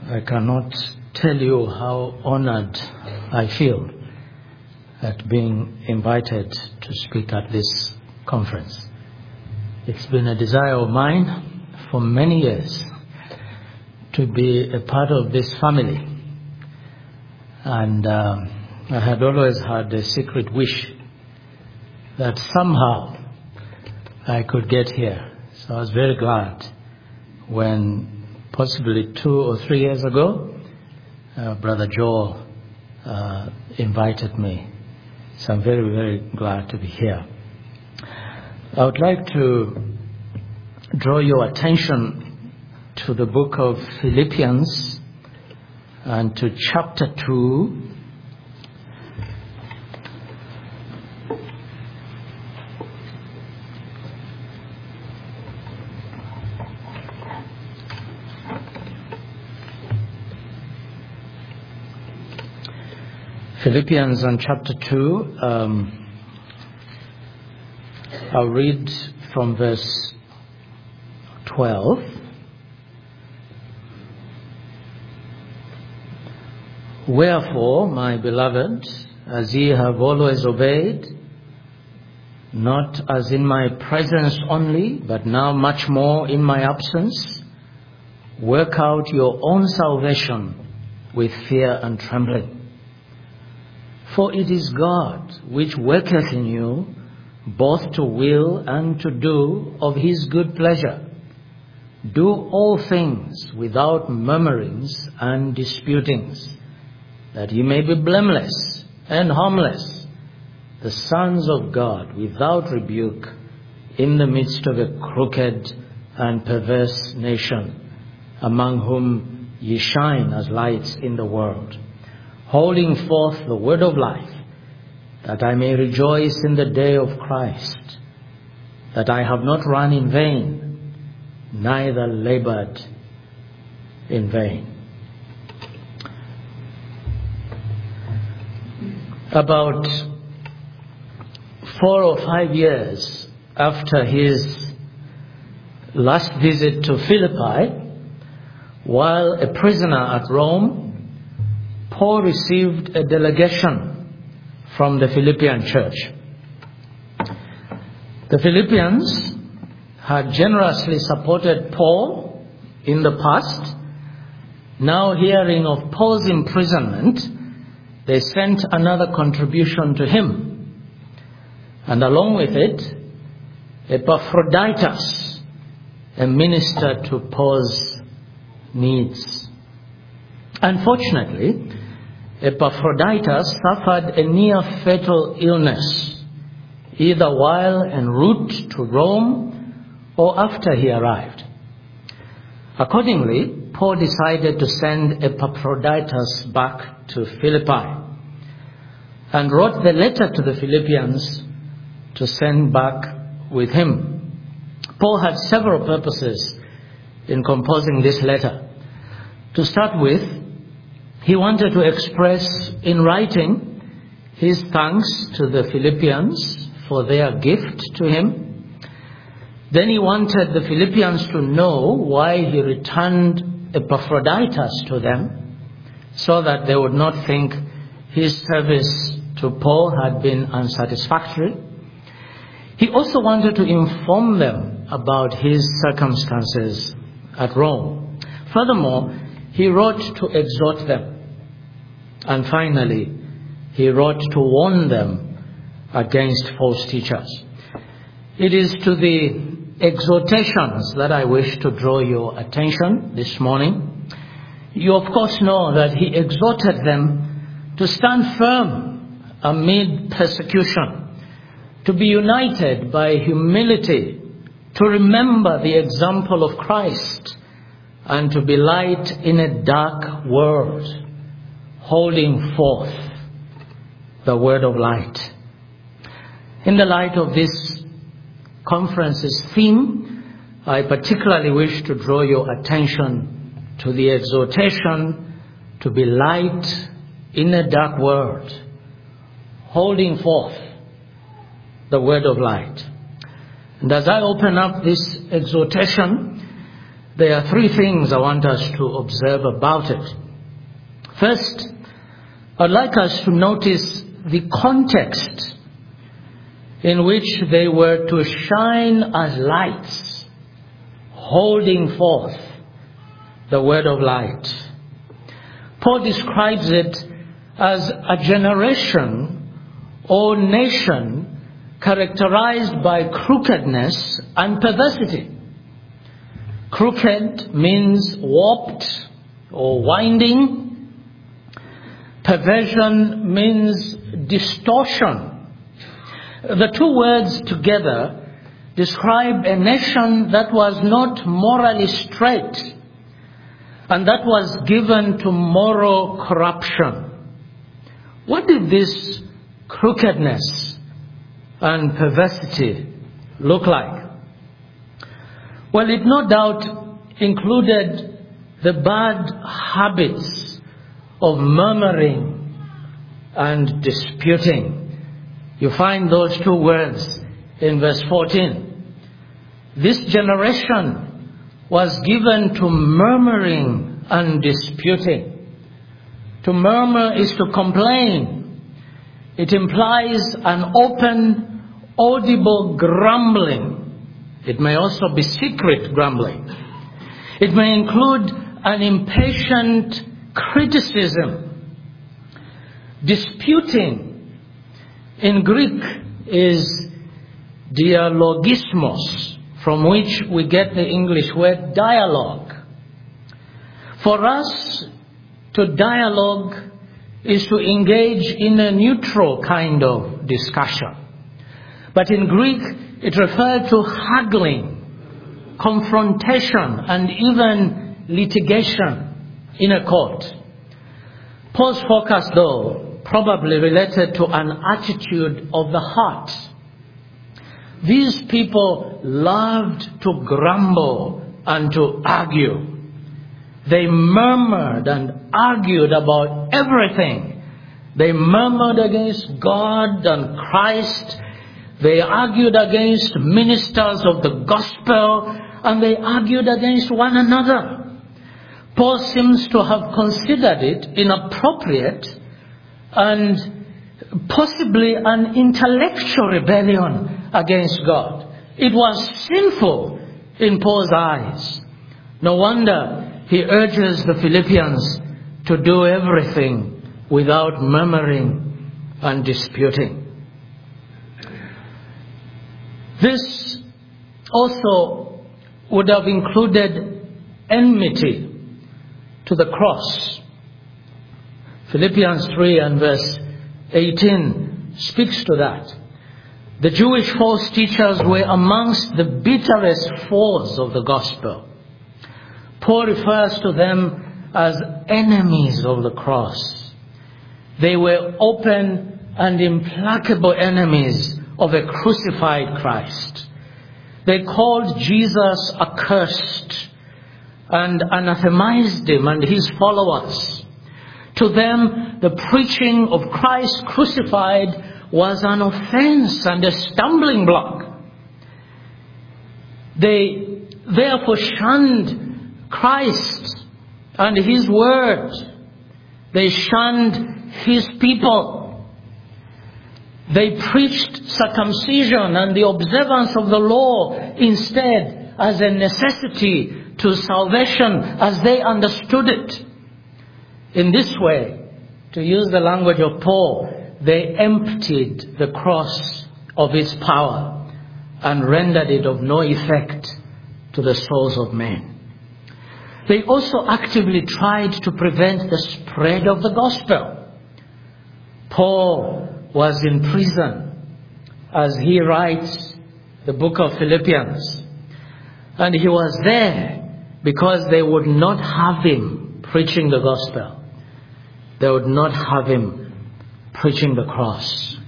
I cannot tell you how honored I feel at being invited to speak at this conference. It's been a desire of mine for many years to be a part of this family. And I had always had a secret wish that somehow I could get here. So I was very glad when possibly 2 or 3 years ago, Brother Joel invited me. So I'm very, very glad to be here. I would like to draw your attention to the book of Philippians and to chapter 2. Philippians and chapter 2, I'll read from verse 12. Wherefore, my beloved, as ye have always obeyed, not as in my presence only, but now much more in my absence, work out your own salvation with fear and trembling. For it is God which worketh in you both to will and to do of his good pleasure. Do all things without murmurings and disputings, that ye may be blameless and harmless, the sons of God without rebuke, in the midst of a crooked and perverse nation, among whom ye shine as lights in the world, holding forth the word of life, that I may rejoice in the day of Christ, that I have not run in vain, neither labored in vain. About 4 or 5 years after his last visit to Philippi, while a prisoner at Rome, Paul received a delegation from the Philippian church. The Philippians had generously supported Paul in the past. Now, hearing of Paul's imprisonment, they sent another contribution to him. And along with it, Epaphroditus, a minister to Paul's needs. Unfortunately, Epaphroditus suffered a near-fatal illness, either while en route to Rome or after he arrived. Accordingly, Paul decided to send Epaphroditus back to Philippi and wrote the letter to the Philippians to send back with him. Paul had several purposes in composing this letter. To start with, he wanted to express in writing his thanks to the Philippians for their gift to him. Then he wanted the Philippians to know why he returned Epaphroditus to them, so that they would not think his service to Paul had been unsatisfactory. He also wanted to inform them about his circumstances at Rome. Furthermore, he wrote to exhort them. And finally, he wrote to warn them against false teachers. It is to the exhortations that I wish to draw your attention this morning. You of course know that he exhorted them to stand firm amid persecution, to be united by humility, to remember the example of Christ, and to be light in a dark world, holding forth the word of light. In the light of this conference's theme, I particularly wish to draw your attention to the exhortation to be light in a dark world, holding forth the word of light. And as I open up this exhortation, there are three things I want us to observe about it. First, I'd like us to notice the context in which they were to shine as lights, holding forth the word of light. Paul describes it as a generation or nation characterized by crookedness and perversity. Crooked means warped or winding. Perversion means distortion. The two words together describe a nation that was not morally straight and that was given to moral corruption. What did this crookedness and perversity look like? Well, it no doubt included the bad habits of murmuring and disputing. You find those two words in verse 14. This generation was given to murmuring and disputing. To murmur is to complain. It implies an open, audible grumbling. It may also be secret grumbling. It may include an impatient criticism. Disputing in Greek is dialogismos, from which we get the English word dialogue. For us, to dialogue is to engage in a neutral kind of discussion. But in Greek, it referred to haggling, confrontation, and even litigation in a court. Paul's focus, though, probably related to an attitude of the heart. These people loved to grumble and to argue. They murmured and argued about everything. They murmured against God and Christ. They argued against ministers of the gospel, and they argued against one another. Paul seems to have considered it inappropriate and possibly an intellectual rebellion against God. It was sinful in Paul's eyes. No wonder he urges the Philippians to do everything without murmuring and disputing. This also would have included enmity to the cross. Philippians 3 and verse 18 speaks to that. The Jewish false teachers were amongst the bitterest foes of the gospel. Paul refers to them as enemies of the cross. They were open and implacable enemies of a crucified Christ. They called Jesus accursed and anathemized him and his followers. To them, the preaching of Christ crucified was an offense and a stumbling block. They therefore shunned Christ and his word. They shunned his people. They preached circumcision and the observance of the law instead as a necessity to salvation as they understood it. In this way, to use the language of Paul, they emptied the cross of its power and rendered it of no effect to the souls of men. They also actively tried to prevent the spread of the gospel. Paul was in prison as he writes the book of Philippians. And he was there because they would not have him preaching the gospel. They would not have him preaching the cross.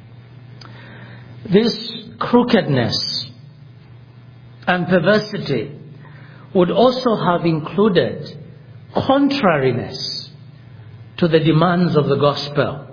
This crookedness and perversity would also have included contrariness to the demands of the gospel.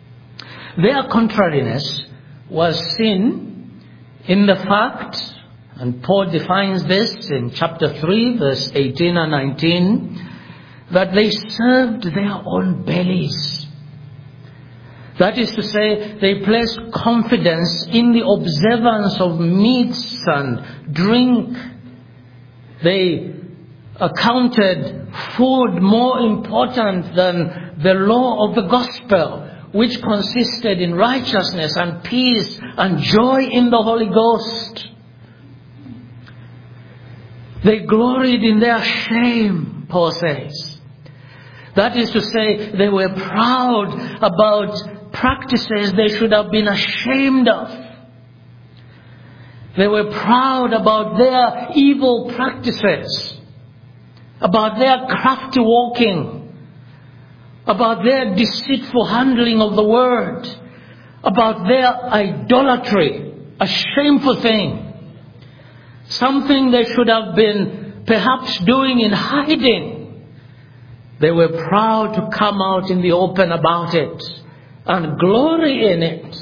Their contrariness was seen in the fact And Paul defines this in chapter 3, verse 18 and 19, that they served their own bellies. That is to say, they placed confidence in the observance of meats and drink. They accounted food more important than the law of the gospel, which consisted in righteousness and peace and joy in the Holy Ghost. They gloried in their shame, Paul says. That is to say, they were proud about practices they should have been ashamed of. They were proud about their evil practices, about their crafty walking, about their deceitful handling of the word, about their idolatry, a shameful thing, something they should have been perhaps doing in hiding. They were proud to come out in the open about it and glory in it.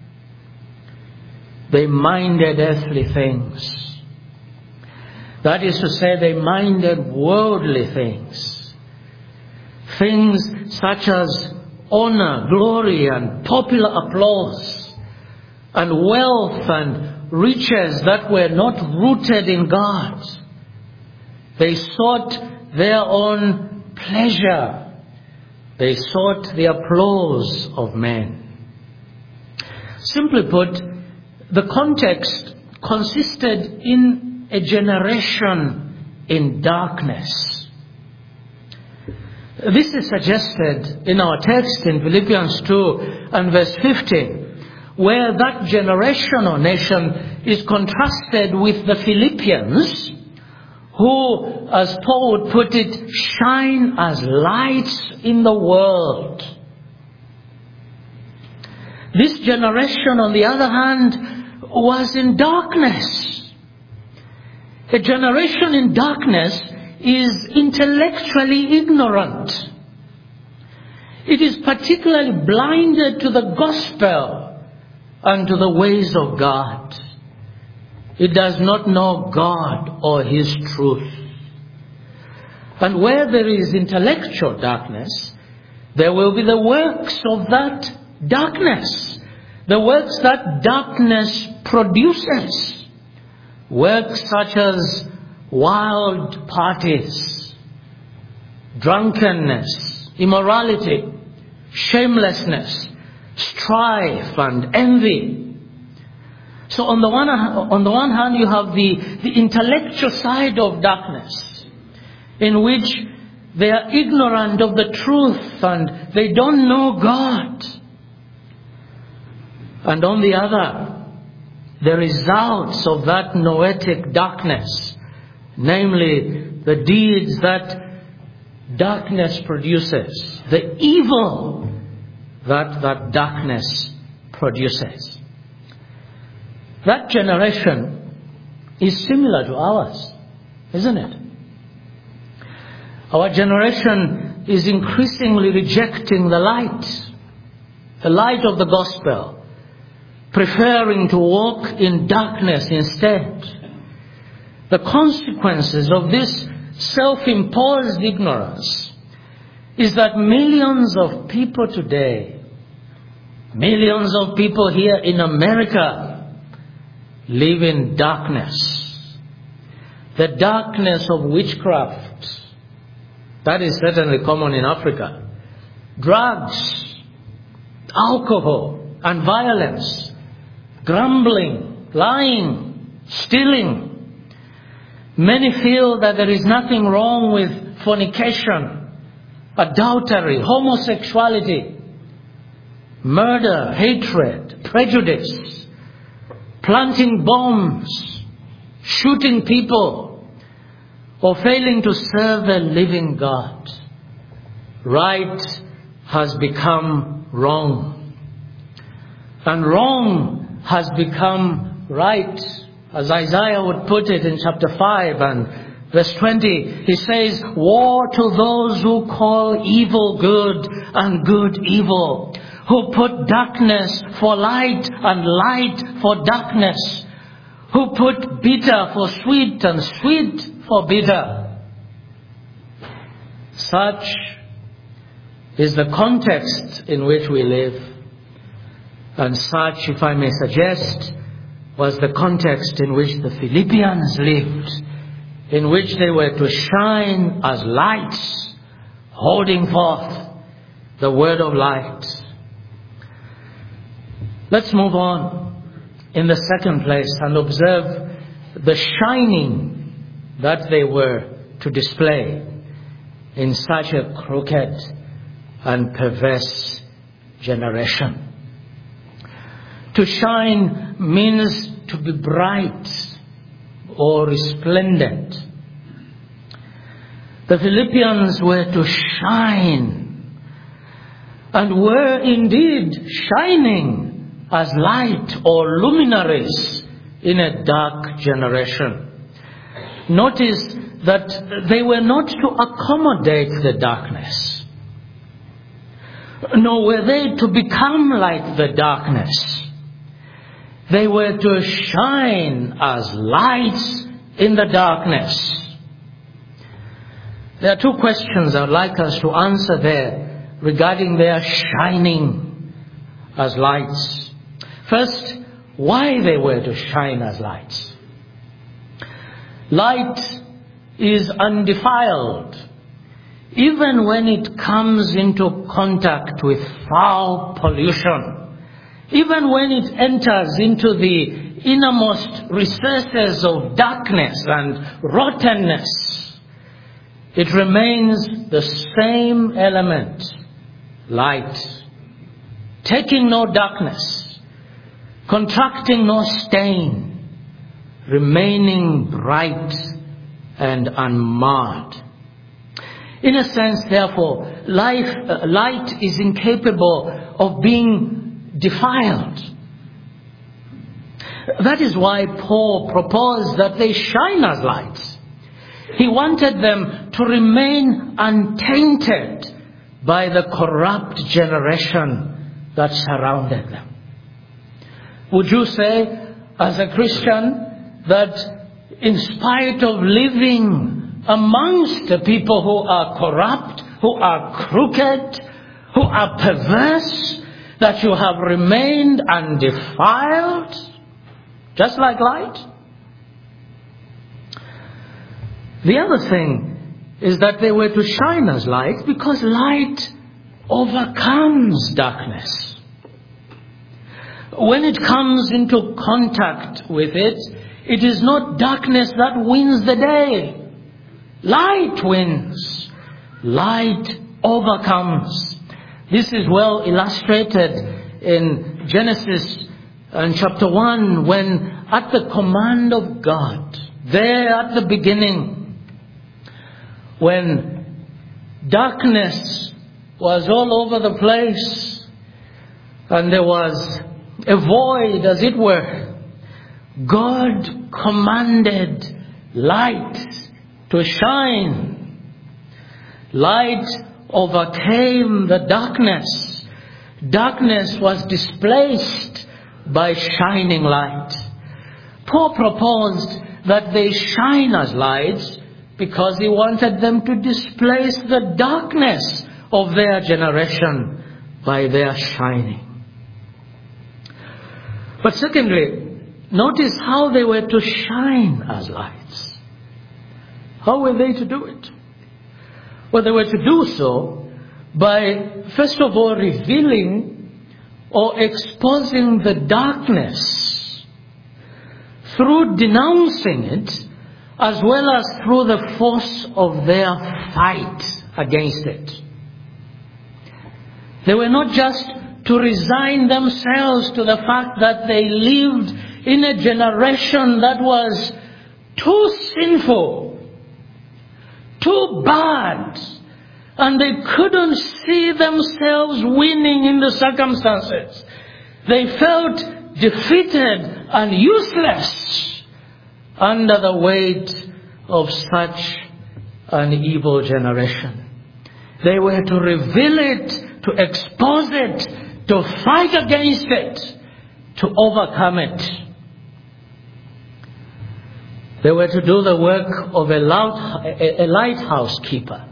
They minded earthly things. That is to say, they minded worldly things. Things such as honor, glory, and popular applause, and wealth and riches that were not rooted in God. They sought their own pleasure. They sought the applause of men. Simply put, the context consisted in a generation in darkness. This is suggested in our text in Philippians 2 and verse 15, where that generation or nation is contrasted with the Philippians, who, as Paul would put it, shine as lights in the world. This generation, on the other hand, was in darkness. A generation in darkness is intellectually ignorant. It is particularly blinded to the gospel and to the ways of God. It does not know God or His truth. And where there is intellectual darkness, there will be the works of that darkness. The works that darkness produces. Works such as wild parties, drunkenness, immorality, shamelessness, strife and envy. So on the one hand you have the intellectual side of darkness, in which they are ignorant of the truth and they don't know God. And on the other, the results of that noetic darkness, namely the deeds that darkness produces, the evil that darkness produces. That generation is similar to ours, isn't it? Our generation is increasingly rejecting the light of the gospel, preferring to walk in darkness instead. The consequences of this self-imposed ignorance is that millions of people today, millions of people here in America, live in darkness. The darkness of witchcraft. That is certainly common in Africa. Drugs, alcohol and violence, grumbling, lying, stealing. Many feel that there is nothing wrong with fornication, adultery, homosexuality, murder, hatred, prejudice, planting bombs, shooting people, or failing to serve the living God. Right has become wrong. And wrong has become right. As Isaiah would put it in chapter 5 and verse 20, he says, "Woe to those who call evil good and good evil, who put darkness for light and light for darkness, who put bitter for sweet and sweet for bitter. Such is the context in which we live. And such, if I may suggest, was the context in which the Philippians lived, in which they were to shine as lights, holding forth the word of light. Let's move on in the second place and observe the shining that they were to display in such a crooked and perverse generation. To shine means to be bright or resplendent. The Philippians were to shine, and were indeed shining as light or luminaries in a dark generation. Notice that they were not to accommodate the darkness, nor were they to become like the darkness. They were to shine as lights in the darkness. There are two questions I'd like us to answer there regarding their shining as lights. First, why they were to shine as lights. Light is undefiled, even when it comes into contact with foul pollution. Even when it enters into the innermost recesses of darkness and rottenness, it remains the same element, light, taking no darkness, contracting no stain, remaining bright and unmarred. In a sense, therefore, light is incapable of being defiled. That is why Paul proposed that they shine as lights. He wanted them to remain untainted by the corrupt generation that surrounded them. Would you say, as a Christian, that in spite of living amongst the people who are corrupt, who are crooked, who are perverse, that you have remained undefiled, just like light? The other thing is that they were to shine as light because light overcomes darkness. When it comes into contact with it, it is not darkness that wins the day. Light wins. Light overcomes. This is well illustrated in Genesis chapter 1, when at the command of God, there at the beginning, when darkness was all over the place and there was a void, as it were, God commanded light to shine. Light overcame the darkness. Darkness was displaced by shining light. Paul proposed that they shine as lights because he wanted them to displace the darkness of their generation by their shining. But secondly, notice how they were to shine as lights. How were they to do it? Well, they were to do so by, first of all, revealing or exposing the darkness through denouncing it, as well as through the force of their fight against it. They were not just to resign themselves to the fact that they lived in a generation that was too sinful, too bad, and they couldn't see themselves winning in the circumstances. They felt defeated and useless under the weight of such an evil generation. They were to reveal it, to expose it, to fight against it, to overcome it. They were to do the work of a lighthouse keeper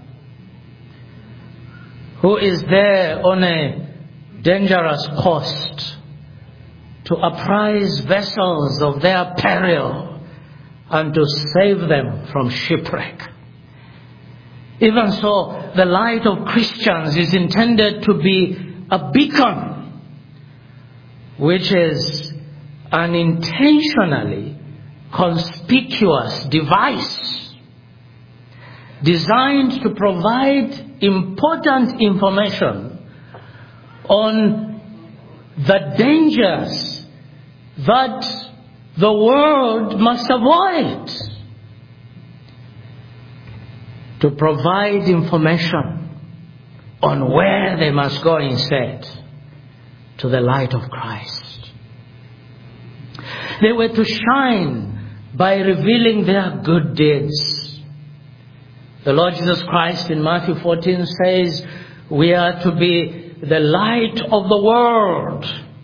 who is there on a dangerous coast to apprise vessels of their peril and to save them from shipwreck. Even so, the light of Christians is intended to be a beacon, which is an intentionally conspicuous device designed to provide important information on the dangers that the world must avoid, to provide information on where they must go instead, to the light of Christ. They were to shine by revealing their good deeds. The Lord Jesus Christ in Matthew 14 says, we are to be the light of the world.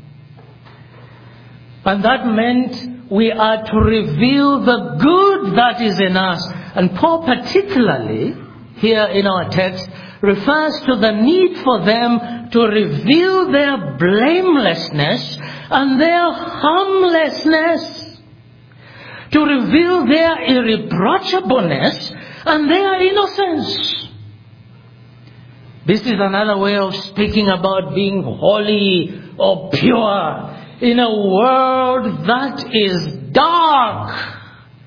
And that meant we are to reveal the good that is in us. And Paul particularly, here in our text, refers to the need for them to reveal their blamelessness and their harmlessness, to reveal their irreproachableness and their innocence. This is another way of speaking about being holy or pure in a world that is dark,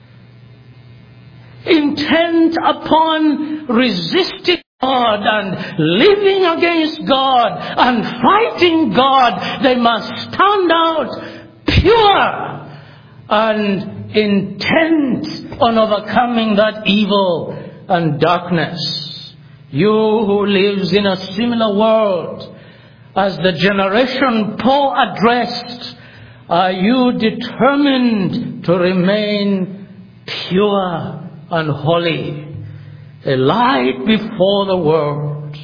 intent upon resisting God and living against God and fighting God. They must stand out pure and intent on overcoming that evil and darkness. You who lives in a similar world as the generation Paul addressed, are you determined to remain pure and holy, a light before the world?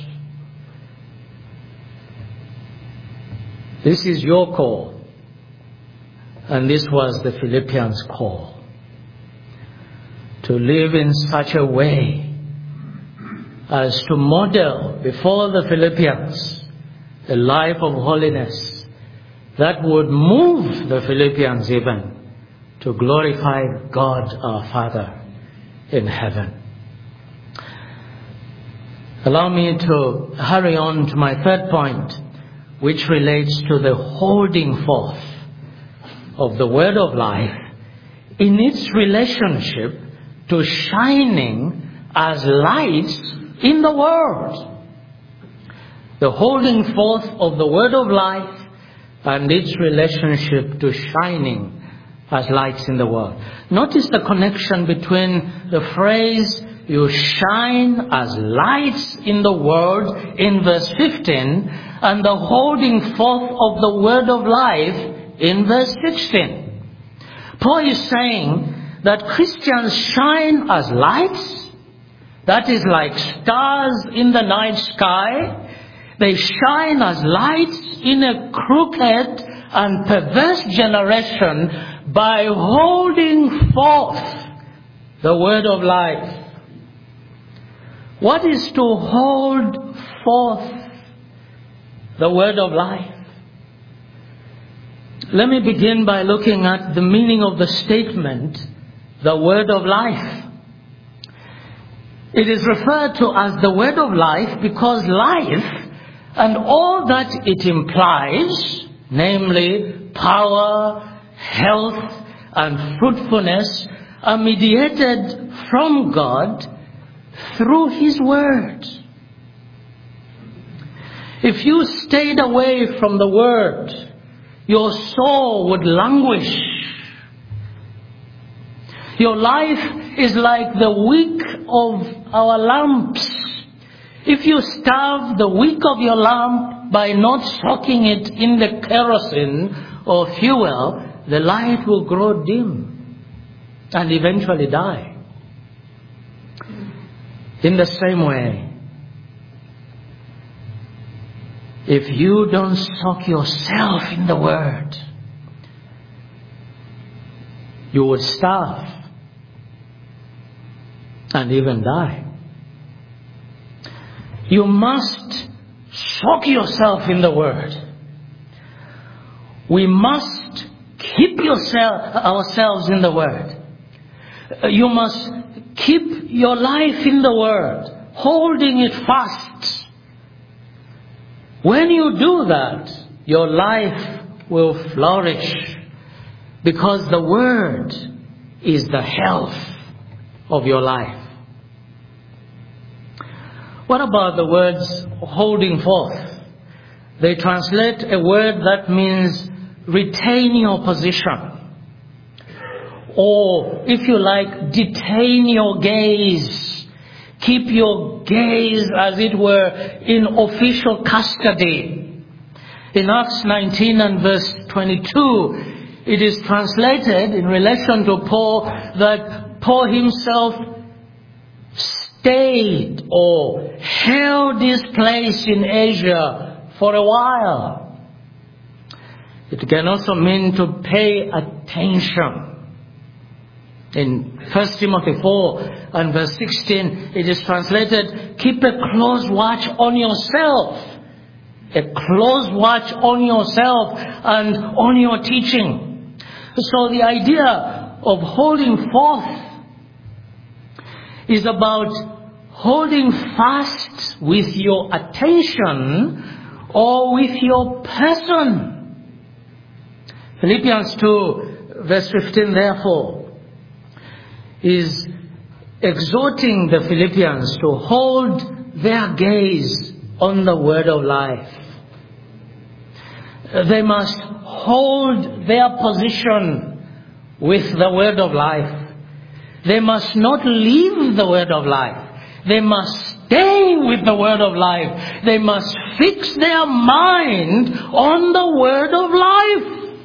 This is your call, and this was the Philippians' call, to live in such a way as to model before the Philippians a life of holiness that would move the Philippians even to glorify God our Father in heaven. Allow me to hurry on to my third point, which relates to the holding forth of the word of life in its relationship to shining as lights in the world. The holding forth of the word of life and its relationship to shining as lights in the world. Notice the connection between the phrase, you shine as lights in the world, in verse 15, and the holding forth of the word of life in verse 16. Paul is saying that Christians shine as lights, that is like stars in the night sky. They shine as lights in a crooked and perverse generation by holding forth the word of life. What is to hold forth the word of life? Let me begin by looking at the meaning of the statement, the word of life. It is referred to as the word of life because life and all that it implies, namely power, health, and fruitfulness, are mediated from God through His Word. If you stayed away from the Word, your soul would languish. Your life is like the wick of our lamps. If you starve the wick of your lamp by not soaking it in the kerosene or fuel, the light will grow dim and eventually die. In the same way, if you don't soak yourself in the Word, you would starve and even die. You must soak yourself in the Word. We must keep ourselves in the Word. You must keep your life in the Word, holding it fast. When you do that, your life will flourish, because the Word is the health of your life. What about the words holding forth? They translate a word that means retain your position. Or, if you like, detain your gaze. Keep your gaze, as it were, in official custody. In Acts 19 and verse 22, it is translated in relation to Paul that Paul himself stayed or held his place in Asia for a while. It can also mean to pay attention. In 1 Timothy 4 and verse 16, it is translated, keep a close watch on yourself. A close watch on yourself and on your teaching. So the idea of holding forth is about holding fast with your attention or with your person. Philippians 2 verse 15 therefore is exhorting the Philippians to hold their gaze on the Word of life. They must hold their position with the Word of life. They must not leave the Word of life. They must stay with the Word of life. They must fix their mind on the Word of life.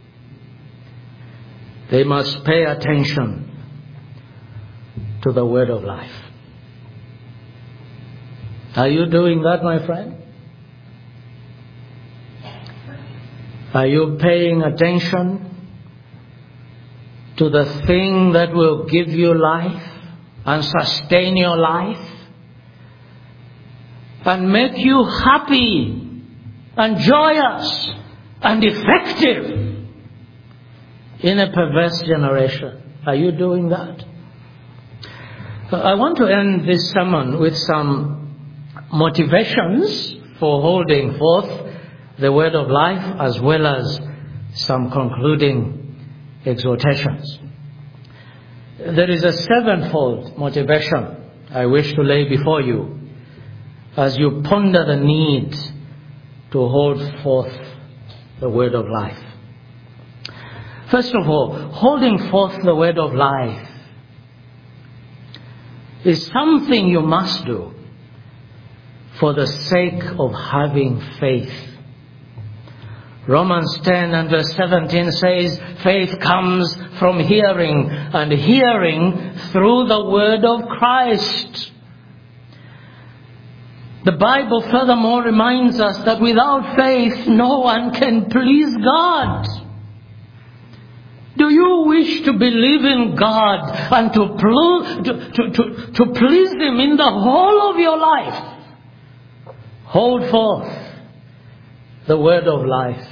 They must pay attention to the Word of life. Are you doing that, my friend? Are you paying attention to the thing that will give you life and sustain your life and make you happy and joyous and effective in a perverse generation? Are you doing that? I want to end this sermon with some motivations for holding forth the Word of life, as well as some concluding exhortations. There is a sevenfold motivation I wish to lay before you as you ponder the need to hold forth the Word of life. First of all, holding forth the Word of life is something you must do for the sake of having faith. Romans 10 and verse 17 says, faith comes from hearing, and hearing through the word of Christ. The Bible furthermore reminds us that without faith no one can please God. Do you wish to believe in God and to please Him in the whole of your life? Hold forth the word of life.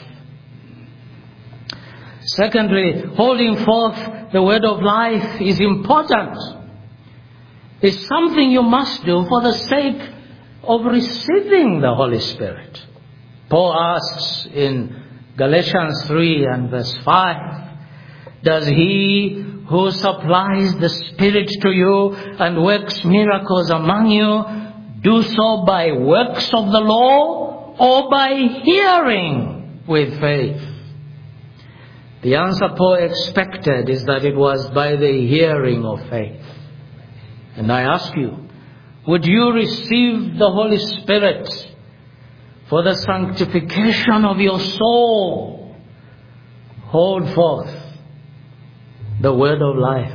Secondly, holding forth the word of life is important. It's something you must do for the sake of receiving the Holy Spirit. Paul asks in Galatians 3 and verse 5, does he who supplies the Spirit to you and works miracles among you do so by works of the law or by hearing with faith? The answer Paul expected is that it was by the hearing of faith. And I ask you, would you receive the Holy Spirit for the sanctification of your soul? Hold forth the word of life.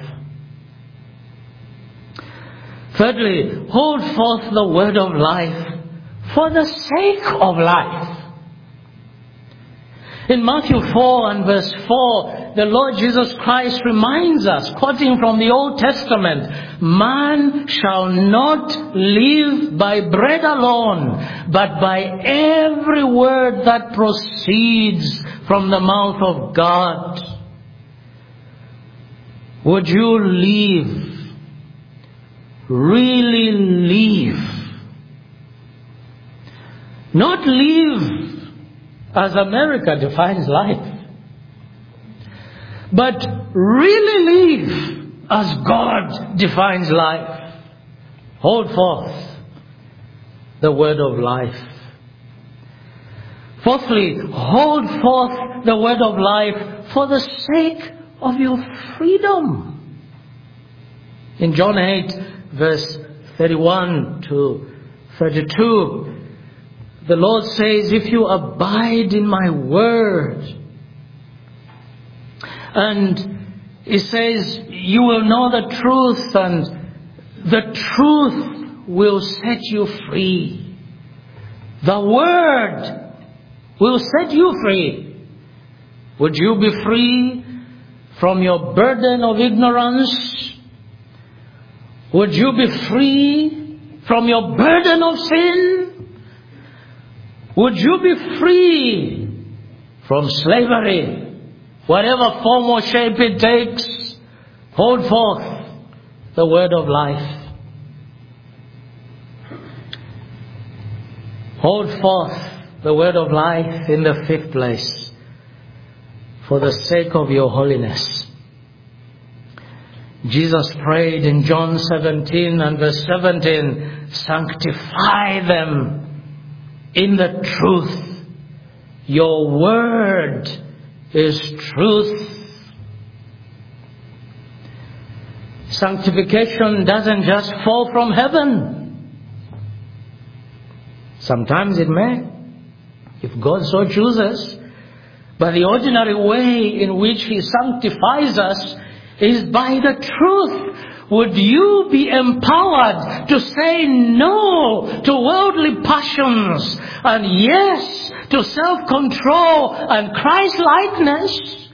Thirdly, hold forth the word of life for the sake of life. In Matthew 4 and verse 4, the Lord Jesus Christ reminds us, quoting from the Old Testament, man shall not live by bread alone, but by every word that proceeds from the mouth of God. Would you live, really live? Not live as America defines life, but really live as God defines life. Hold forth the word of life. Fourthly, hold forth the word of life for the sake of your freedom. In John 8, verse 31 to 32, the Lord says, if you abide in my word, and He says, you will know the truth, and the truth will set you free. The word will set you free. Would you be free from your burden of ignorance? Would you be free from your burden of sin? Would you be free from slavery, whatever form or shape it takes? Hold forth the word of life. Hold forth the word of life in the fifth place, for the sake of your holiness. Jesus prayed in John 17 and verse 17, sanctify them in the truth. Your word is truth. Sanctification doesn't just fall from heaven. Sometimes it may, if God so chooses. But the ordinary way in which He sanctifies us is by the truth. Would you be empowered to say no to worldly passions and yes to self-control and Christ-likeness?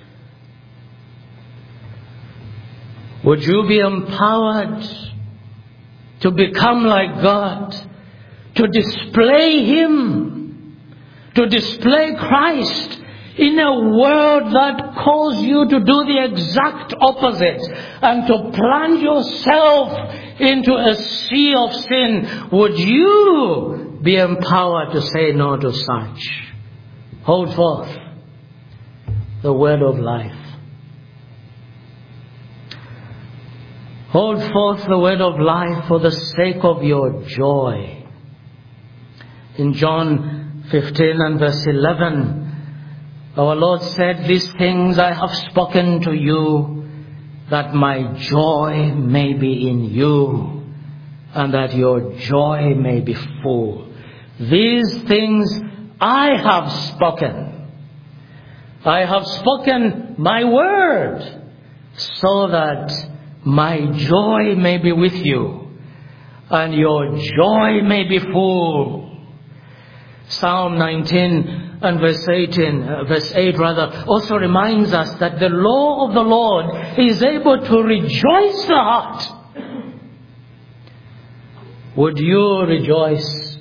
Would you be empowered to become like God, to display Him, to display Christ in a world that calls you to do the exact opposite and to plunge yourself into a sea of sin? Would you be empowered to say no to such? Hold forth the word of life. Hold forth the word of life for the sake of your joy. In John 15 and verse 11, our Lord said, these things I have spoken to you, that my joy may be in you, and that your joy may be full. These things I have spoken. I have spoken my word, so that my joy may be with you, and your joy may be full. Psalm 19 and verse 8 also reminds us that the law of the Lord is able to rejoice the heart. Would you rejoice?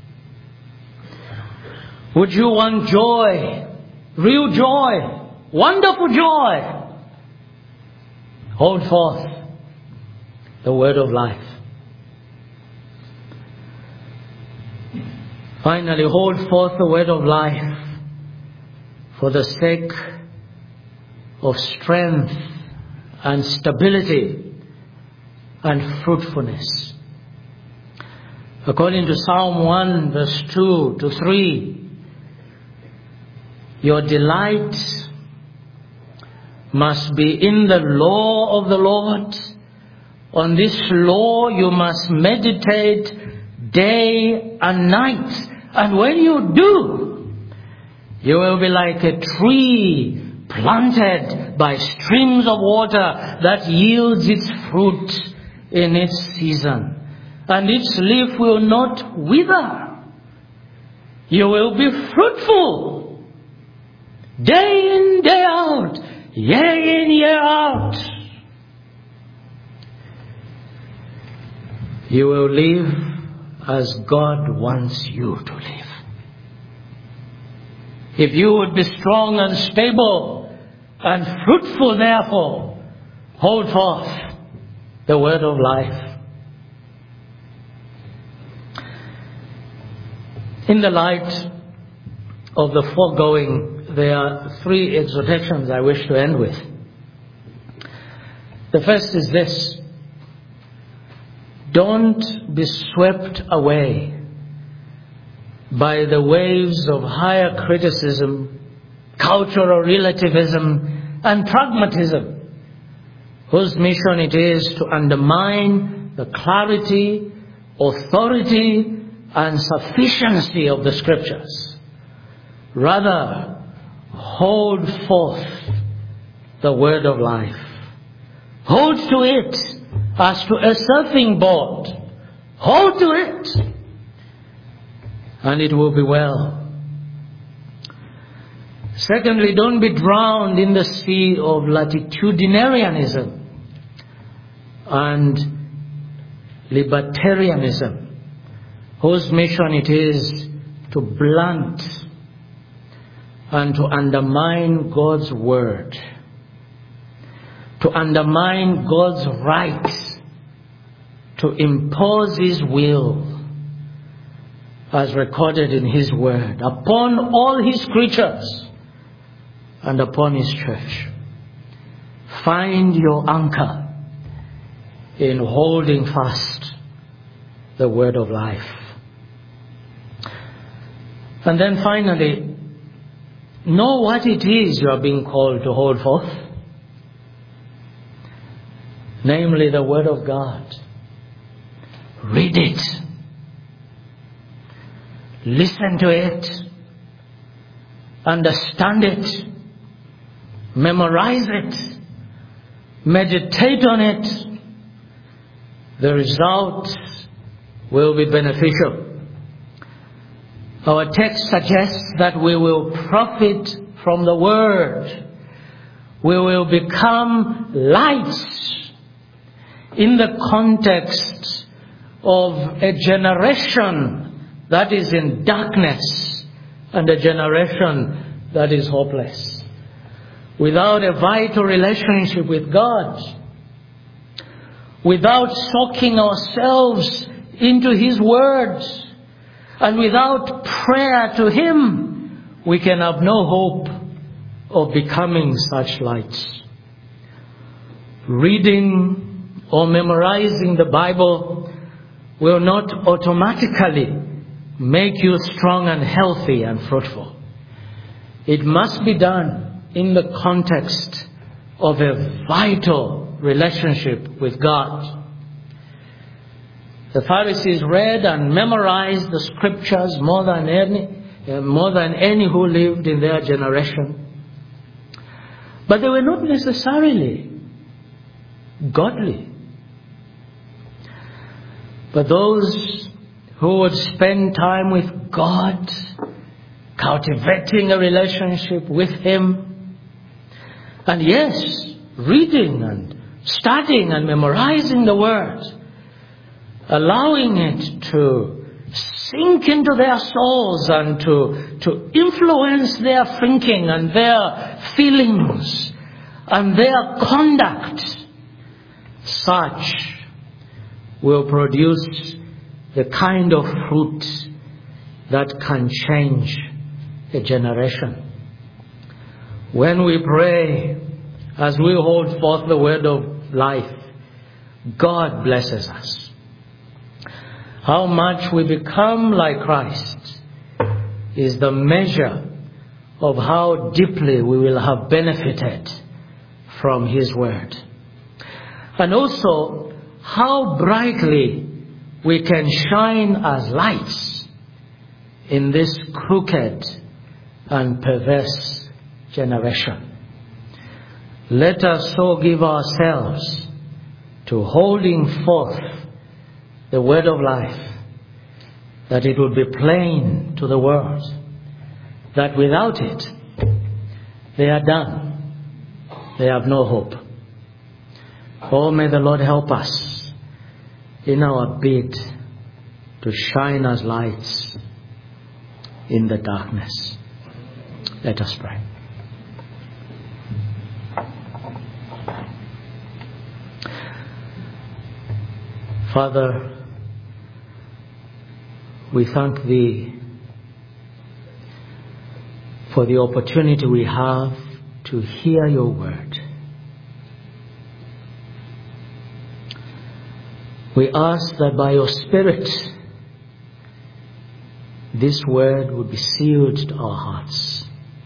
Would you want joy? Real joy? Wonderful joy? Hold forth the word of life. Finally, hold forth the word of life for the sake of strength and stability and fruitfulness. According to Psalm 1 verse 2 to 3, your delight must be in the law of the Lord. On this law you must meditate day and night. And when you do, you will be like a tree planted by streams of water that yields its fruit in its season. And its leaf will not wither. You will be fruitful. Day in, day out, year in, year out, you will live as God wants you to live. If you would be strong and stable and fruitful, therefore, hold forth the word of life. In the light of the foregoing, there are three exhortations I wish to end with. The first is this: don't be swept away by the waves of higher criticism, cultural relativism, and pragmatism, whose mission it is to undermine the clarity, authority, and sufficiency of the Scriptures. Rather, hold forth the word of life. Hold to it as to a surfing board. Hold to it, and it will be well. Secondly, don't be drowned in the sea of latitudinarianism and libertarianism, whose mission it is to blunt and to undermine God's word, to undermine God's right to impose His will as recorded in His word upon all His creatures and upon His church. Find your anchor in holding fast the word of life. And then finally, know what it is you are being called to hold forth, namely the word of God. Read it. Listen to it. Understand it. Memorize it. Meditate on it. The result will be beneficial. Our text suggests that we will profit from the word. We will become lights in the context of a generation that is in darkness and a generation that is hopeless. Without a vital relationship with God, without soaking ourselves into His words, and without prayer to Him, we can have no hope of becoming such lights. Reading or memorizing the Bible will not automatically make you strong and healthy and fruitful. It must be done in the context of a vital relationship with God. The Pharisees read and memorized the Scriptures more than any who lived in their generation. But they were not necessarily godly. But those who would spend time with God, cultivating a relationship with Him, and yes, reading and studying and memorizing the Word, allowing it to sink into their souls and to influence their thinking and their feelings and their conduct, such will produce the kind of fruit that can change a generation. When we pray, as we hold forth the word of life, God blesses us. How much we become like Christ is the measure of how deeply we will have benefited from His word. And also, how brightly we can shine as lights in this crooked and perverse generation. Let us so give ourselves to holding forth the word of life, that it will be plain to the world that without it, they are done. They have no hope. Oh, may the Lord help us in our bid to shine as lights in the darkness. Let us pray. Father, we thank Thee for the opportunity we have to hear Your word. We ask that by Your Spirit, this word would be sealed to our hearts,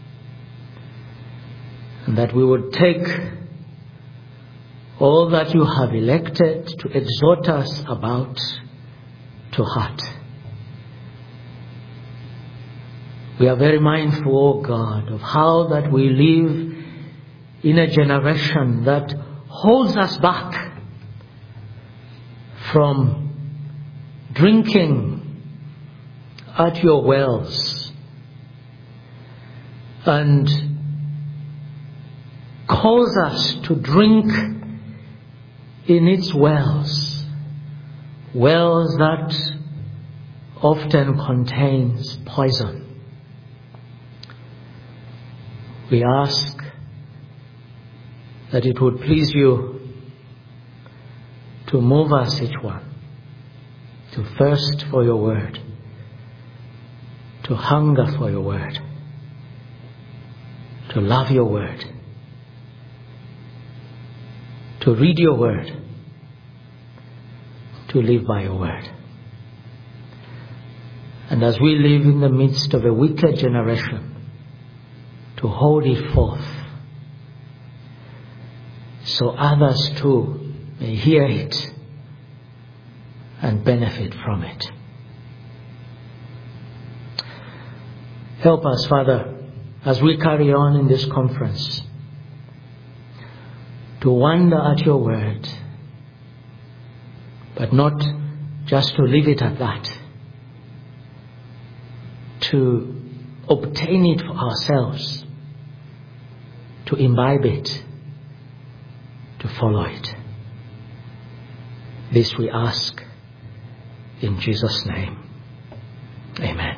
and that we would take all that You have elected to exhort us about to heart. We are very mindful, O God, of how that we live in a generation that holds us back from drinking at Your wells and calls us to drink in its wells that often contains poison. We ask that it would please You to move us, each one, to thirst for Your word, to hunger for Your word, to love Your word, to read Your word, to live by Your word. And as we live in the midst of a wicked generation, to hold it forth, so others too may hear it and benefit from it. Help us, Father, as we carry on in this conference, to wonder at Your word, but not just to leave it at that, to obtain it for ourselves, to imbibe it, to follow it. This we ask in Jesus' name. Amen.